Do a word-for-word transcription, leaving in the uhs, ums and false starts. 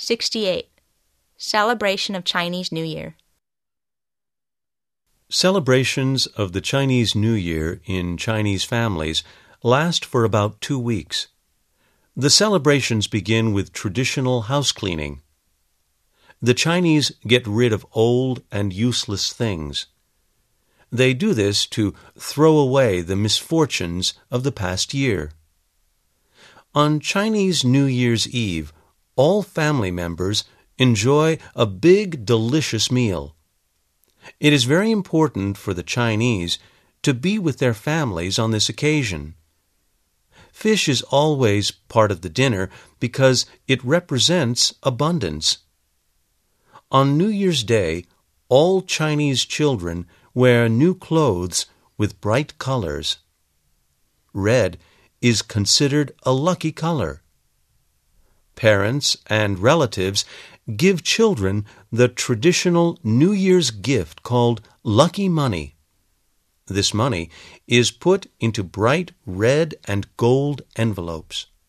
sixty-eight. Celebration of Chinese New Year. Celebrations of the Chinese New Year in Chinese families last for about two weeks. The celebrations begin with traditional house cleaning. The Chinese get rid of old and useless things. They do this to throw away the misfortunes of the past year. On Chinese New Year's Eve, all family members enjoy a big, delicious meal. It is very important for the Chinese to be with their families on this occasion. Fish is always part of the dinner because it represents abundance. On New Year's Day, all Chinese children wear new clothes with bright colors. Red is considered a lucky color. Parents and relatives give children the traditional New Year's gift called lucky money. This money is put into bright red and gold envelopes.